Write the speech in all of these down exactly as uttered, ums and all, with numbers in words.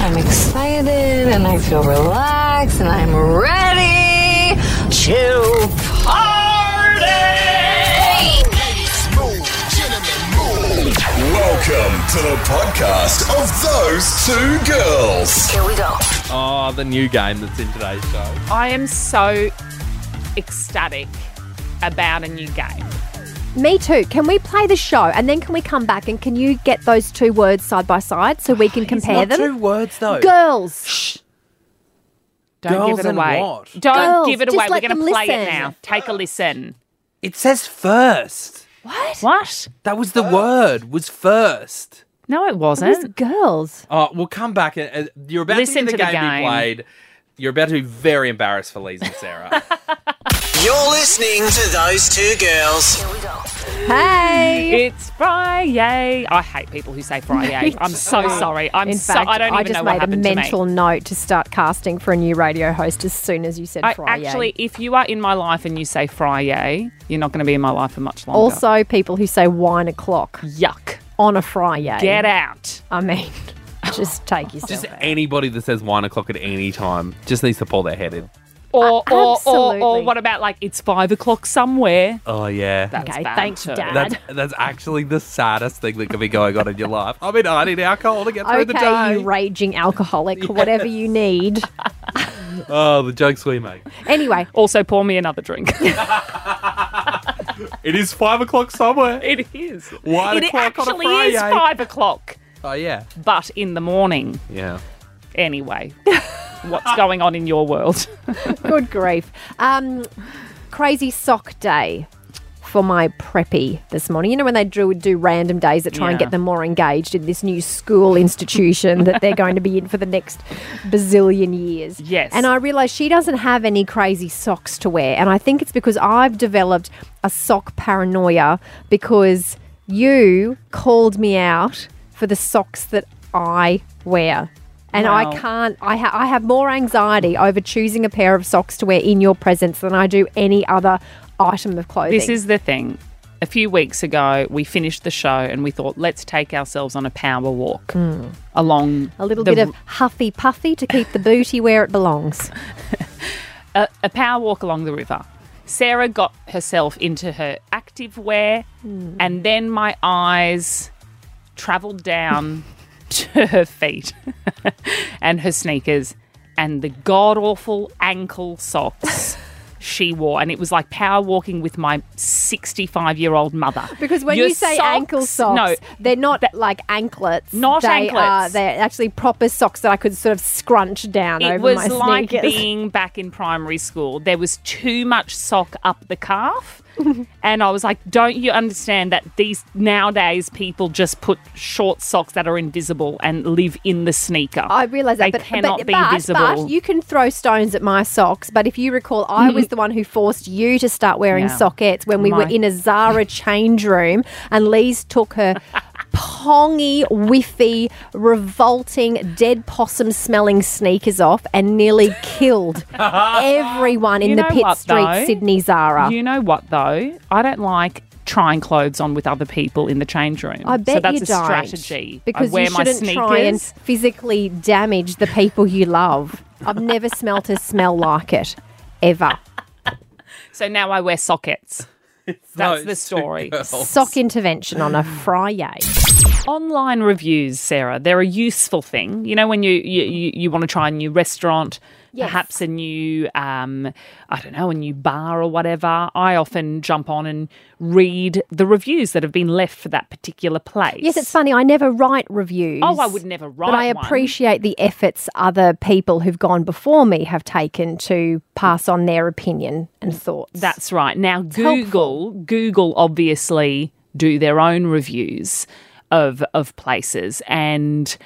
I'm excited and I feel relaxed and I'm ready to party! Ladies, move, gentlemen, move. Welcome to the podcast of Those Two Girls. Here we go. Oh, the new game that's in today's show. I am so ecstatic about a new game. Me too. Can we play the show and then can we come back and can you get those two words side by side so we can compare It's not them? two words, though. Girls. Shh. Don't Girls give it and away. what? Don't Girls, give it just away. We're let going to them play it listen. now. Take a listen. It says first. What? What? That was the word, was first. No, it It was wasn't. girls. Oh, we'll come back. And, uh, you're about Listen to to get the the game, game. be played. You're about to be very embarrassed for Lise and Sarah. You're listening to Those Two Girls. Here we go. Hey. It's Friday. I hate people who say Friday. I'm so sorry. I'm In so fact, I don't even I just know made what a happened mental to me. note to start casting for a new radio host as soon as you said I, Friday. actually, if you are in my life and you say Friday, you're not going to be in my life for much longer. Also, people who say wine o'clock yuck. on a Friday. Get out. I mean, just take yourself Just out. anybody that says one o'clock at any time just needs to pull their head in. Or, or, or, absolutely. or what about like it's five o'clock somewhere? Oh, yeah. That's Okay, bad thanks, too. Dad. That's that's actually the saddest thing that could be going on in your life. I mean, I need alcohol to get through the Okay, day. you raging alcoholic, whatever you need. Oh, the jokes we make. Anyway, Also, pour me another drink. It is five o'clock somewhere. It is. One it o'clock on a actually is Friday. five o'clock, Oh, yeah. but in the morning. Yeah. Anyway, what's going on in your world? good grief. Um, crazy sock day for my preppy this morning. You know when they do, do random days that try and Yeah. get them more engaged in this new school institution that they're going to be in for the next bazillion years. Yes. And I realised she doesn't have any crazy socks to wear. And I think it's because I've developed a sock paranoia because you called me out for the socks that I wear. And Wow. I can't, I, ha- I have more anxiety over choosing a pair of socks to wear in your presence than I do any other item of clothing. This is the thing. A few weeks ago, we finished the show and we thought, let's take ourselves on a power walk along a little the bit of huffy puffy to keep the booty where it belongs. a, a power walk along the river. Sarah got herself into her active wear, and then my eyes travelled down to her feet and her sneakers and the god-awful ankle socks she wore. And it was like power walking with my sixty-five-year-old mother. Because when Your you say socks- ankle socks, no, they're not like anklets. Not they Are, anklets. they're actually proper socks that I could sort of scrunch down it over was my like sneakers. being back in primary school. There was too much sock up the calf. And I was like, don't you understand that these nowadays people just put short socks that are invisible and live in the sneaker? I realise that, They but, cannot but, be but, visible. but you can throw stones at my socks. But if you recall, I was the one who forced you to start wearing Yeah. sockets when we My- were in a Zara change room, and Lise took her pongy, whiffy, revolting, dead possum-smelling sneakers off and nearly killed everyone in You the know Pitt what, Street though? Sydney Zara. You know what, though? I don't like trying clothes on with other people in the change room. I bet so that's you a don't. strategy. Because I wear you my shouldn't sneakers. try and physically damage the people you love. I've never smelt a smell like it, ever. So now I wear sockets. That's the Those two story. girls. Sock intervention on a Friday. Online reviews, Sarah, they're a useful thing. You know, when you you, you, you want to try a new restaurant, Yes. perhaps a new, um, I don't know, a new bar or whatever, I often jump on and read the reviews that have been left for that particular place. Yes, it's funny. I never write reviews. Oh, I would never write But I one. appreciate the efforts other people who've gone before me have taken to pass on their opinion and thoughts. That's right. Now, helpful. Google, Google obviously do their own reviews of of places, and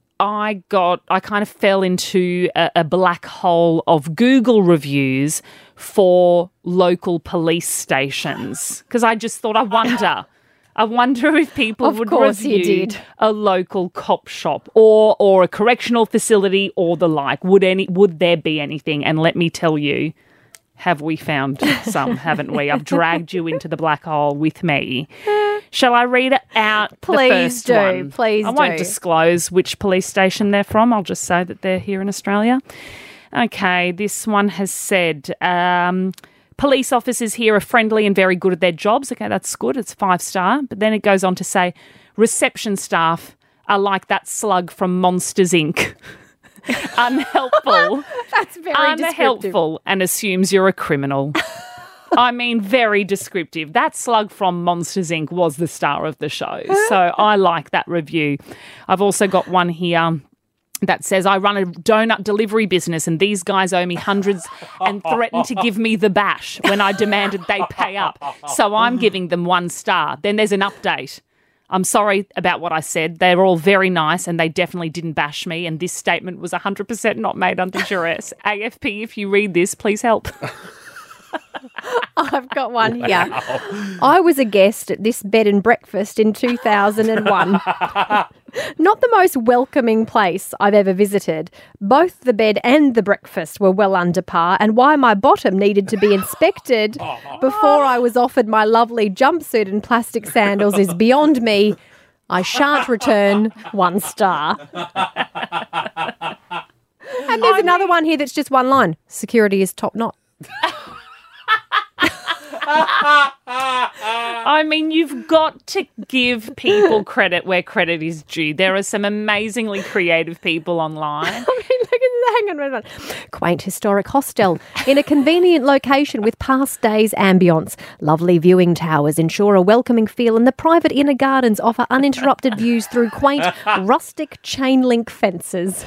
I got, I kind of fell into a, a black hole of Google reviews for local police stations because I just thought, I wonder. I wonder if people Of would course you review did. a local cop shop or or a correctional facility or the like. Would any would there be anything? And let me tell you, have we found some, haven't we? I've dragged you into the black hole with me. Shall I read it out? Please the first do. One? Please I won't do. disclose which police station they're from. I'll just say that they're here in Australia. Okay, this one has said, um, police officers here are friendly and very good at their jobs. Okay, that's good. It's five star. But then it goes on to say, reception staff are like that slug from Monsters, Incorporated. Unhelpful. That's very descriptive. Unhelpful and assumes you're a criminal. I mean, very descriptive. That slug from Monsters, Incorporated was the star of the show. So I like that review. I've also got one here that says, I run a donut delivery business and these guys owe me hundreds and threatened to give me the bash when I demanded they pay up. So I'm giving them one star. Then there's an update. I'm sorry about what I said. They're all very nice and they definitely didn't bash me. And this statement was one hundred percent not made under duress. A F P, if you read this, please help. I've got one here. I was a guest at this bed and breakfast in two thousand one. Not the most welcoming place I've ever visited. Both the bed and the breakfast were well under par, and why my bottom needed to be inspected before I was offered my lovely jumpsuit and plastic sandals is beyond me. I shan't return one star. And there's another one here that's just one line. Security is top notch. I mean, you've got to give people credit where credit is due. There are some amazingly creative people online. I mean, look at that. Hang on, hang on. Quaint historic hostel in a convenient location with past days ambience. Lovely viewing towers ensure a welcoming feel, and the private inner gardens offer uninterrupted views through quaint rustic chain link fences.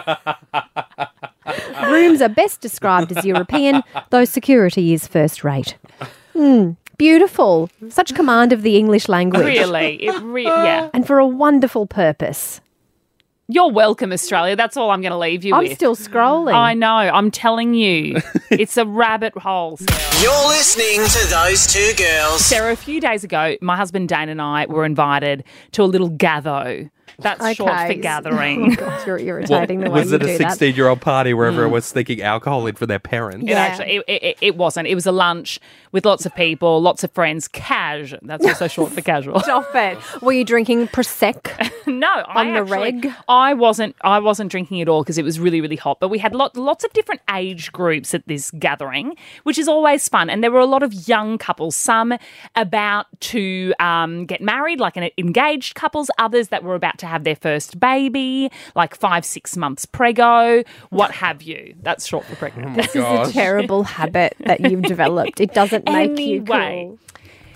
Rooms are best described as European, though security is first rate. Mm, beautiful. Such command of the English language. Really, it re- yeah. And for a wonderful purpose. You're welcome, Australia. That's all I'm going to leave you I'm with. still scrolling. I know. I'm telling you. It's a rabbit hole. You're listening to Those Two Girls. Sarah, a few days ago, my husband Dane and I were invited to a little gatho. That's short for Okay. gathering. Oh, God, you're irritating the way Was you it do a that. sixteen-year-old party where everyone was sneaking alcohol in for their parents? It Yeah. actually, it, it, it wasn't. It was a lunch with lots of people, lots of friends. Cash. That's also short for casual. Stop it. Were you drinking Prosecco? No, I On the actually, reg? I wasn't. I wasn't drinking at all because it was really, really hot. But we had lot, lots of different age groups at this gathering, which is always fun. And there were a lot of young couples, some about to um, get married, like an engaged couples. Others that were about to have their first baby, like five, six months prego, what have you. That's short for pregnant. This is a terrible habit that you've developed. It doesn't make you Anyway. cool.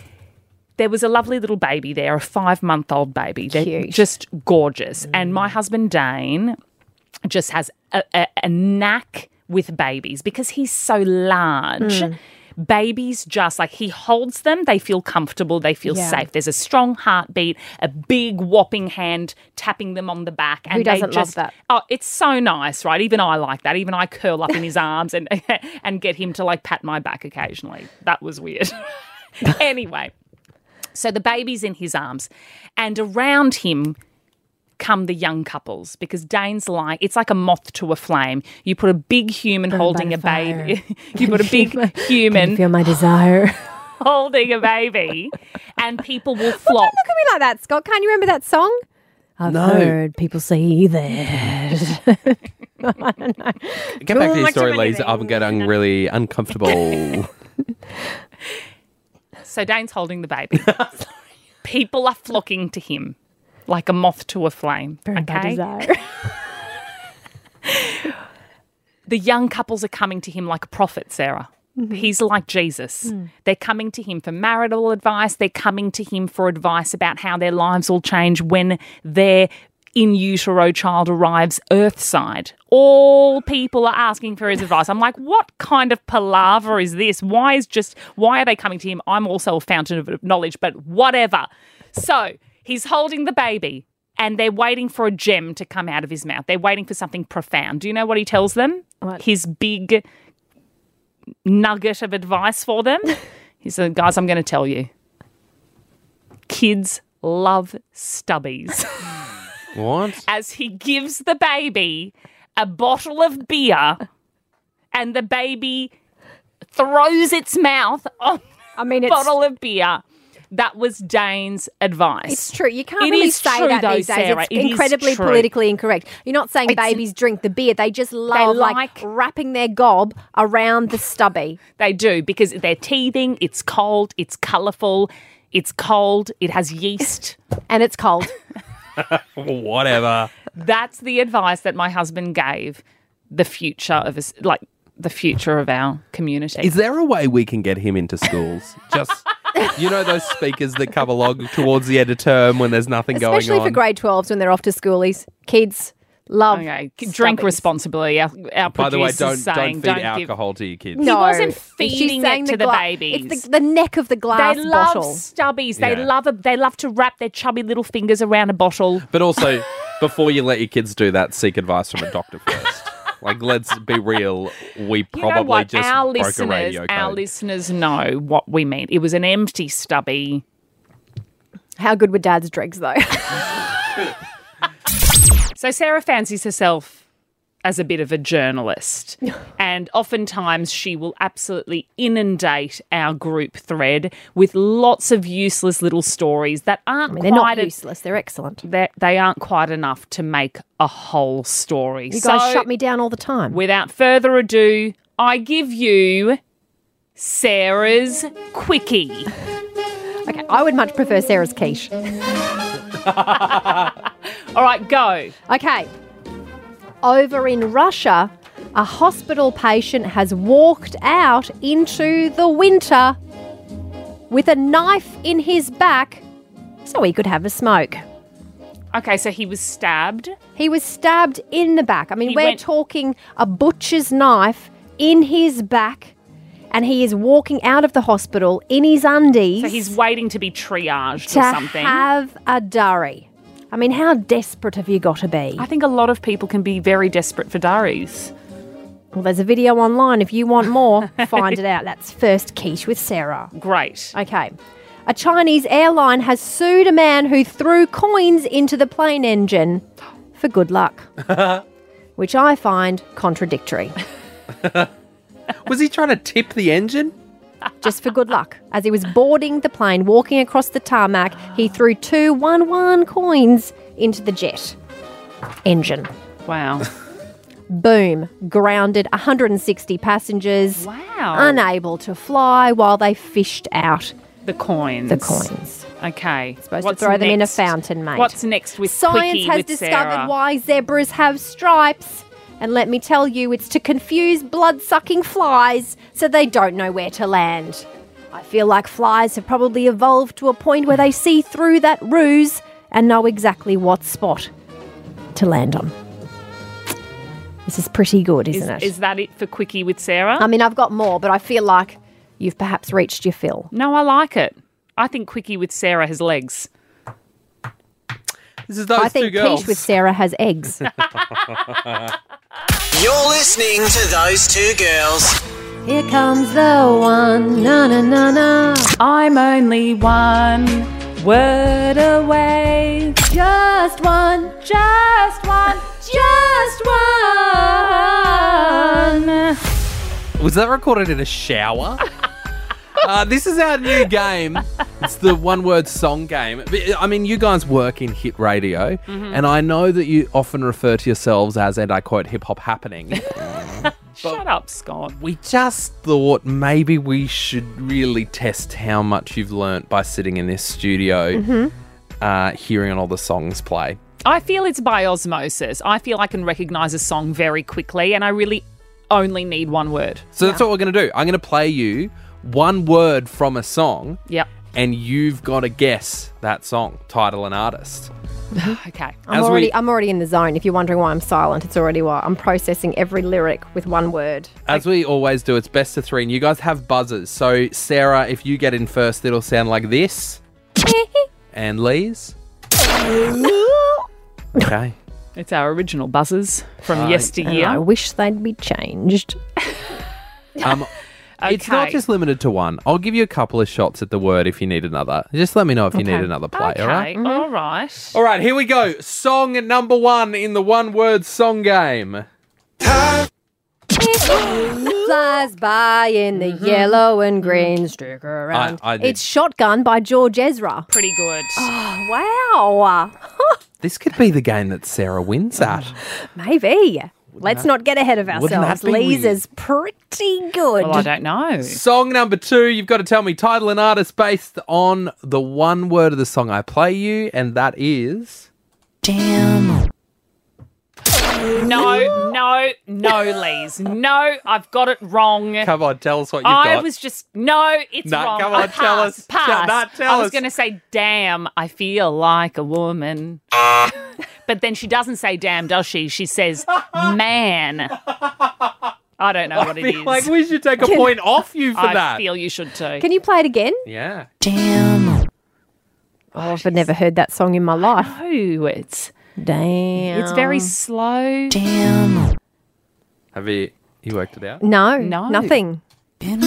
There was a lovely little baby there, a five-month-old baby. They're Cute. just gorgeous. And my husband, Dane, just has a, a, a knack with babies because he's so large. Babies just, like, he holds them, they feel comfortable, they feel Yeah. safe. There's a strong heartbeat, a big whopping hand tapping them on the back. And Who doesn't they love just, that? Oh, it's so nice, right? Even I like that. Even I curl up in his arms and, and get him to, like, pat my back occasionally. That was weird. Anyway. So the baby's in his arms, and around him come the young couples because Dane's like, it's like a moth to a flame. You put a big human holding a baby. You put a big Can human you feel my desire? holding a baby, and people will flock. Look at me like that, Scott. Can't you remember that song? I've No. heard people say that. Get back to Too your much story, of Lisa. I'm getting really uncomfortable. So Dane's holding the baby. People are flocking to him like a moth to a flame. Burned by Okay? desire. The young couples are coming to him like a prophet, Sarah. He's like Jesus. They're coming to him for marital advice. They're coming to him for advice about how their lives will change when their in utero child arrives earthside. All people are asking for his advice. I'm like, what kind of palaver is this? Why is just why are they coming to him? I'm also a fountain of knowledge, but whatever. So he's holding the baby and they're waiting for a gem to come out of his mouth. They're waiting for something profound. Do you know what he tells them? What? His big nugget of advice for them. He said, guys, I'm going to tell you. Kids love stubbies. What? As he gives the baby a bottle of beer and the baby throws its mouth on I mean, the it's bottle of beer. That was Dane's advice. It's true. You can't It really is say true, that though, these days. Sarah. It's It is incredibly true. politically incorrect. You're not saying It's- babies drink the beer. They just love like, like- wrapping their gob around the stubby. They do, because they're teething, it's cold, it's colourful, it's cold, it has yeast. And it's cold. Whatever. That's the advice that my husband gave the future of us, like the future of our community. Is there a way we can get him into schools? Just, you know, those speakers that come along towards the end of term when there's nothing going on. Especially for grade twelves when they're off to schoolies. Kids love Okay, drink stubbies. responsibly. Our, our By the way, producer's don't saying, don't feed don't give- alcohol to your kids. No, wasn't She's feeding saying it to the gla- babies. It's the, the neck of the glass They love bottle. stubbies. They Yeah. love a, They love to wrap their chubby little fingers around a bottle. But also, before you let your kids do that, seek advice from a doctor first. Like, let's be real. We You know probably what? just our broke listeners, a radio code. Our listeners know what we mean. It was an empty stubby. How good were Dad's dregs, though? So Sarah fancies herself as a bit of a journalist, and oftentimes she will absolutely inundate our group thread with lots of useless little stories that aren't I mean, they're not quite a- useless. They're excellent. they they aren't quite enough to make a whole story. You guys So, shut me down all the time. without further ado, I give you Sarah's Quickie. Okay, I would much prefer Sarah's quiche. All right, go. Okay. Over in Russia, a hospital patient has walked out into the winter with a knife in his back so he could have a smoke. Okay, so he was stabbed. He was stabbed in the back. I mean, He we're went- talking a butcher's knife in his back, and he is walking out of the hospital in his undies So he's waiting to be triaged to or something. have a durry. I mean, how desperate have you got to be? I think a lot of people can be very desperate for durries. Well, there's a video online if you want more. Find it out. That's First Quiche with Sarah. Great. Okay. A Chinese airline has sued a man who threw coins into the plane engine for good luck, which I find contradictory. Was he trying to tip the engine? Just for good luck. As he was boarding the plane, walking across the tarmac, he threw two one-one coins into the jet engine. Wow. Boom. Grounded one hundred sixty passengers. Wow. Unable to fly while they fished out The coins. the coins. Okay. Supposed What's to throw them in a next? fountain, mate. What's next with Science Quickie has with discovered Sarah? why zebras have stripes. And let me tell you, it's to confuse blood-sucking flies so they don't know where to land. I feel like flies have probably evolved to a point where they see through that ruse and know exactly what spot to land on. This is pretty good, isn't Is, it? is that it for Quickie with Sarah? I mean, I've got more, but I feel like you've perhaps reached your fill. no, I like it. I think Quickie with Sarah has legs. This is those I two think girls. quiche with Sarah has eggs. You're listening to Those Two Girls. Here comes the one, na na na na. I'm only one word away. Just one, Just one. just one. Was that recorded in a shower? uh, this is our new game. It's the one-word song game. I mean, you guys work in hit radio, Mm-hmm. and I know that you often refer to yourselves as, and I quote, hip-hop happening. Shut up, Scott. We just thought maybe we should really test how much you've learnt by sitting in this studio, Mm-hmm. uh, hearing all the songs play. I feel it's by osmosis. I feel I can recognise a song very quickly, and I really only need one word. So that's what we're going to do. I'm going to play you one word from a song, Yep. and you've got to guess that song, title and artist. Okay. I'm As already, we- I'm already in the zone. If you're wondering why I'm silent, it's already why I'm processing every lyric with one word. As we always do, it's best of three, and you guys have buzzers. So, Sarah, if you get in first, it'll sound like this. And Lee's? Okay. It's our original buzzers from Uh, yesteryear. And I wish they'd be changed. Um, It's not Okay. just limited to one. I'll give you a couple of shots at the word if you need another. Just let me know if you Okay. need another play, Okay, all right? all right. All right, here we go. Song number one in the one-word song game. flies by in the yellow and green. Stick around. I did. It's Shotgun by George Ezra. Pretty good. Wow. This could be the game that Sarah wins at. Maybe. Let's not get ahead of wouldn't that ourselves. be Lee's weird? is pretty good. Well, I don't know. Song number two, you've got to tell me title and artist based on the one word of the song I play you, and that is... Damn. No, no, no, Lees. No, I've got it wrong. Come on, tell us what you've I got. was just, no, it's Nah, wrong. come I on, tell pass, us. Pass. Tell- nah, tell I was us. going to say, damn, I feel like a woman. But then she doesn't say damn, does she? She says, man. I don't know what I it feel is. like we should take a point off you for I that. feel you should too. Can you play it again? Yeah. Damn. Oh, I've never heard that song in my life. No, it's Damn. it's very slow. Damn. Have you, you worked it out? No, No. nothing. Oh,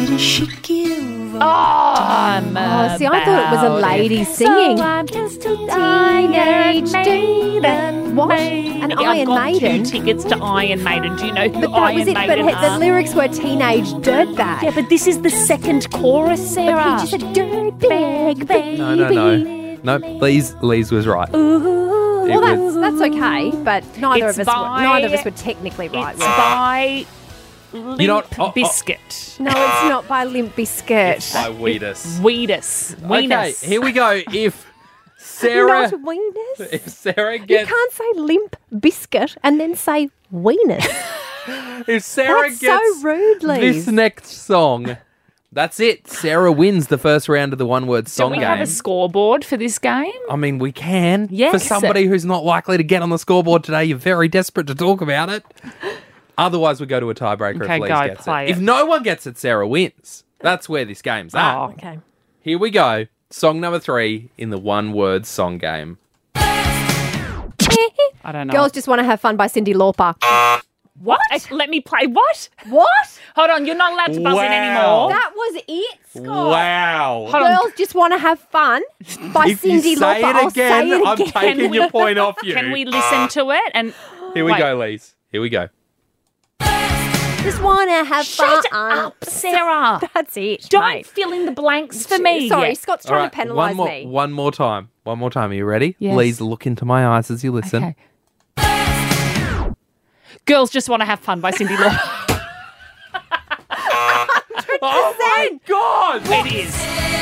I'm Oh, see, I thought it was a about lady it. singing. So I'm just a Teenage teenage maiden. What? An I've Iron got Maiden? two tickets to Iron Maiden. Do you know who But that Iron was it. But Maiden he- the are? lyrics were teenage dirtbag. Yeah, but this is the second chorus, Sarah. He just said dirtbag, baby. No, no, no. No, Lee's, Lee's was right. Well, It that's, was- that's okay, but neither It's of us were, by- neither of us were technically right. It's by Limp You know what? Oh, oh. Biscuit. No, it's not by Limp Bizkit. By Wheatus. Wheatus. Okay, Weenus. here we go. If Sarah, Not Weenus. if Sarah You gets, can't say Limp Biscuit and then say Weenus. if Sarah That's gets so rude, Lees. this next song, that's it. Sarah wins the first round of the one-word Do song we game. have a scoreboard for this game? I mean, we can. Yes. For somebody who's not likely to get on the scoreboard today, you're very desperate to talk about it. Otherwise, we go to a tiebreaker Okay, if Lees go, gets play it. it. If no one gets it, Sarah wins. That's where this game's at. Oh. Okay. Here we go. Song number three in the one-word song game. I don't know. Girls Just Want to Have Fun by Cyndi Lauper. what? Uh, Let me play. What? What? Hold on, you're not allowed to buzz in Wow. anymore. That was it, Scott. Wow. Hold on. Girls Just Want to Have Fun by If you Cyndi say Lauper. it I'll again, say it I'm again. taking your point off you. Can we listen to it? And Here we Wait. go, Lees. Here we go. Just want to have Shut fun. up, Sarah. That's it, Don't mate. fill in the blanks for me. Sorry, Scott's All trying right, to penalise one more, me. one more time. One more time. Are you ready? Yes. Lees, look into my eyes as you listen. Okay. Girls Just Want to Have Fun by Cyndi Lauper. Oh my God! It is.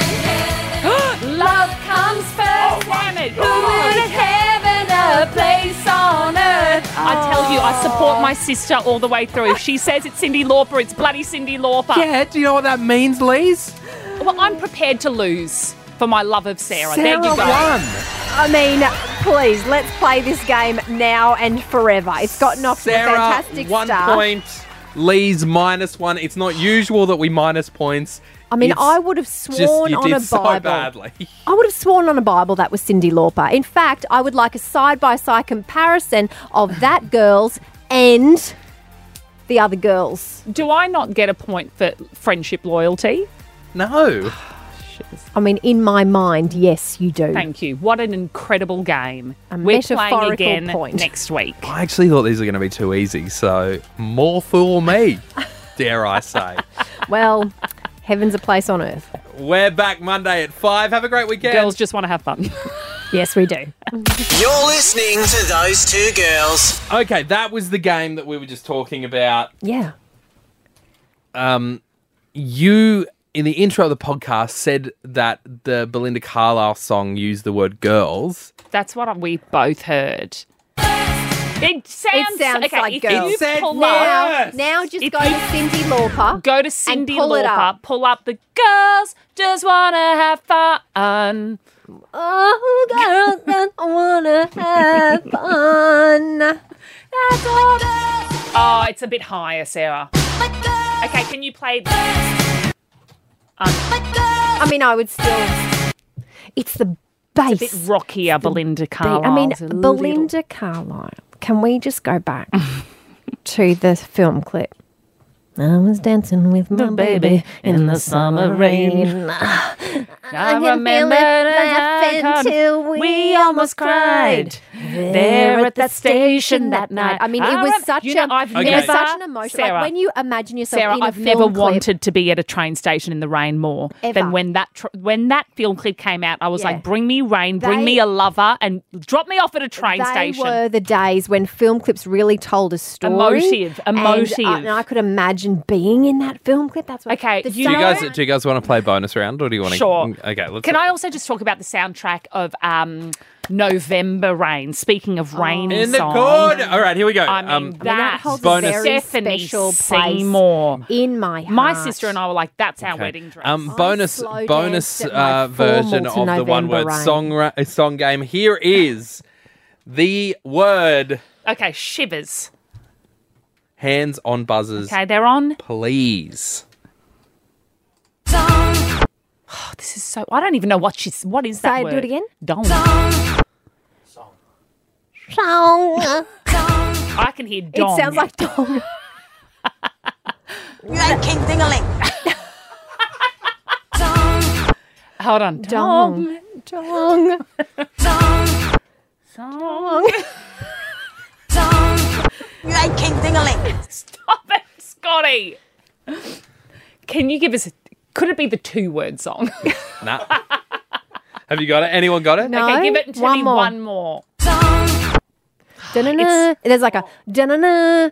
Love comes first. Damn it. heaven, a place on earth. I tell you, I support my sister all the way through. If she says it's Cyndi Lauper, it's bloody Cyndi Lauper. Yeah, do you know what that means, Lees? Well, I'm prepared to lose for my love of Sarah. Sarah there you go. won. I mean, please, let's play this game now and forever. It's gotten off to a Sarah, fantastic one start. point. Lees, minus one. It's not usual that we minus points. I mean, It's I would have just sworn you on did a so Bible. badly. I would have sworn on a Bible that was Cyndi Lauper. In fact, I would like a side-by-side comparison of that girl's and the other girls. Do I not get a point for friendship loyalty? No. I mean, in my mind, yes, you do. Thank you. What an incredible game. A We're playing metaphorical again point. next week. I actually thought these were going to be too easy, so more fool me, dare I say. Well, heaven's a place on earth. We're back Monday at five. Have a great weekend. Girls just want to have fun. Yes, we do. You're listening to Those Two Girls. Okay, that was the game that we were just talking about. Yeah. Um, you, in the intro of the podcast, said that the Belinda Carlisle song used the word girls. That's what we both heard. It sounds, It sounds okay, like if girls. you It said pull now- up, Yes. Now just If go you- to Cyndi Lauper. go to Cyndi pull it Lauper, up. pull up the girls just want to have fun. Oh, girls just wanna have fun. That's all. Oh, it's a bit higher, Sarah. Okay, can you play? Um, I mean, I would still. It's the bass. a bit rockier, Belinda Carlisle. I mean, Belinda Carlisle. Can we just go back to the film clip? I was dancing with my baby in the summer rain. I can remember feel it the laughing icon. till we We almost cried there at that station that night. I mean, it was rem- such you know, a, I've it was never- such an emotion. Sarah, like when you imagine yourself Sarah, in a I've film never clip, wanted to be at a train station in the rain more Ever. than when that tr- when that film clip came out. I was Yeah. like, bring me rain, bring They- me a lover, and drop me off at a train they station. were the days when film clips really told a story. Emotive, And emotive. I, and I could imagine being in that film clip. That's what. Okay, the you Do you sound- guys do you guys want to play bonus round or do you want to? Sure. Okay, let's. Can I also just talk about the soundtrack of um, November Rain? Speaking of rainy in the songs. good. All right, here we go. I mean, um, that that holds a bonus- very Stephanie special place Seymour. in my heart. My sister and I were like, that's our okay. wedding dress. Um, bonus slow bonus danced at my uh, version formal of to the one November word Rain. song ra- uh, song game. Here is the word okay, shivers. hands on buzzers. Okay, they're on. Please. Oh, this is so. I don't even know what she's. What is that Say it, word? do it again. Dong. Song. I can hear It dong. sounds like dong. You ain't king ding-a-ling. Hold on. Dong. Dong. Dong. You ain't king ding-a-ling. Stop it, Scotty. Can you give us? A, could it be the two-word song? Nah. Have you got it? Anyone got it? No. Okay, give it and tell one me more. one more. Da-na-na. There's like a da-na-na.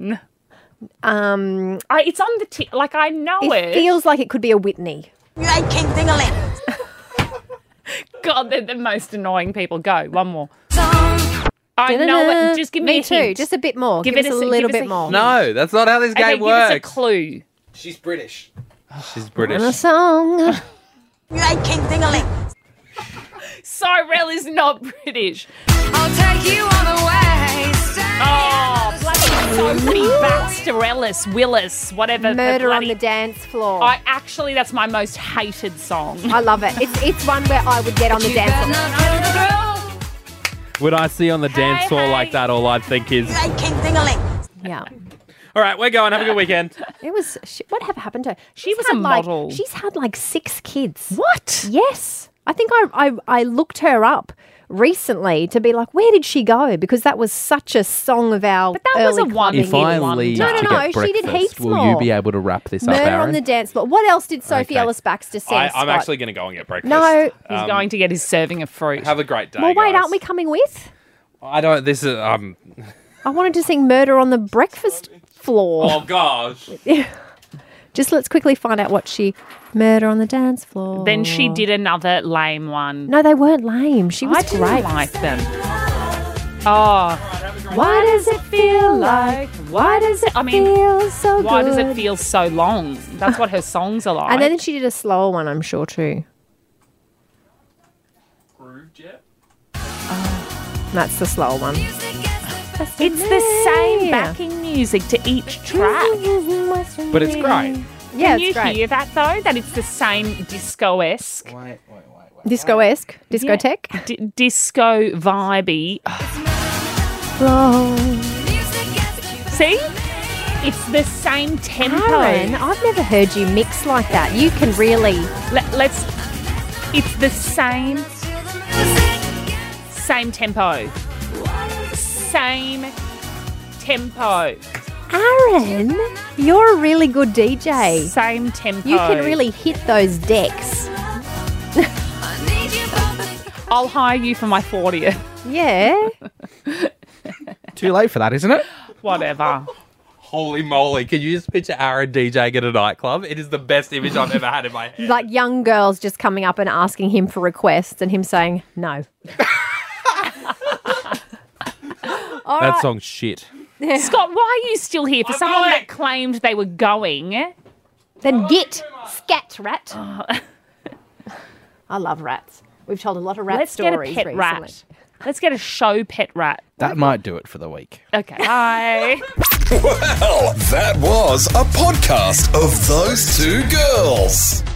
Um, I, it's on the tip. Like I know it it. feels like it could be a Whitney. You ain't king ding-a-ling. God, they're the most annoying people. Go one more. I know Da-na-na. it. Just give me, me a too. hint. Just a bit more. Give Give, it us a- a little give us bit a more. No, that's not how this Okay, game give us a works. clue. She's British. She's And a British. song. You ain't king ding-a-ling. Cyrell is not British. I'll take you all the way. Oh, bloody Sophie Baxter Ellis, Willis, whatever. her Murder on bloody- the dance floor. I actually, that's my most hated song. I love it. It's it's one where I would get on the dance floor. Would I see on the dance Hey, floor hey. like that, all I'd think is, You ain't king ding-a-ling. Yeah. all right, we're going. Have a good weekend. It was. She, what have happened to her? She She's was had a like- model. She's had like six kids. What? Yes. I think I, I I looked her up recently to be like, where did she go? Because that was such a song of our But that was early a one clubbing If I one leave No, no, to no, get she did breakfast, heaps will more. you be able to wrap this up, Murder Aaron? on the dance floor. What else did Sophie Okay. Ellis Baxter sing? I, I'm Scott? actually going to go and get breakfast. No. He's Um, going to get his serving of fruit. Have a great day. Well, wait, guys. aren't we coming with? I don't. This is um. I wanted to sing Murder on the Breakfast Floor. Oh gosh. Just let's quickly find out what she... Murder on the dance floor. Then she did another lame one. No, they weren't lame. She was I didn't great. like them. Oh, Why does it feel like? Why does it I mean, feel so good? why does it feel so long? That's what her songs are like. And then she did a slower one, I'm sure, too. That's the slower one. it's the same backing music to each track. But it's great. Yeah, Can it's you great. hear that though? That it's the same disco-esque, Disco-esque. Discotheque. D- disco vibey. Flow. See, it's the same tempo. Aaron, I've never heard you mix like that. You can really... Let, let's. It's the same. Same tempo. Same tempo. Aaron, you're a really good D J. Same tempo. You can really hit those decks. I'll hire you for my fortieth. Yeah. Too late for that, isn't it? Whatever. Holy moly! Can you just picture Aaron DJing at a nightclub? It is the best image I've ever had in my head. Like young girls just coming up and asking him for requests and him saying no. All That right. song's shit. Scott, why are you still here? For I'm someone going. that claimed they were going. Then git. Scat, rat. I love rats. We've told a lot of rat Let's get a stories pet recently. rat. Let's get a show pet rat. That might do it for the week. Okay. Bye. Well, that was a podcast of those two girls.